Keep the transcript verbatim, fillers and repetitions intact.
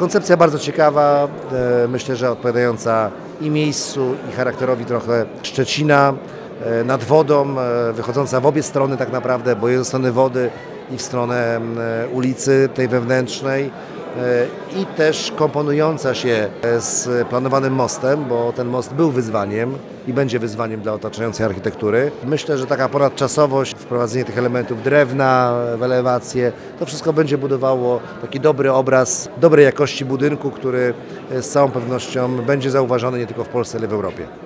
Koncepcja bardzo ciekawa, e, myślę, że odpowiadająca i miejscu, i charakterowi trochę Szczecina, e, nad wodą, e, wychodząca w obie strony tak naprawdę, bo jest strony wody i w stronę e, ulicy tej wewnętrznej e, i też komponująca się z planowanym mostem, bo ten most był wyzwaniem i będzie wyzwaniem dla otaczającej architektury. Myślę, że taka ponadczasowość, wprowadzenie tych elementów drewna w elewację, to wszystko będzie budowało taki dobry obraz dobrej jakości budynku, który z całą pewnością będzie zauważony nie tylko w Polsce, ale w Europie.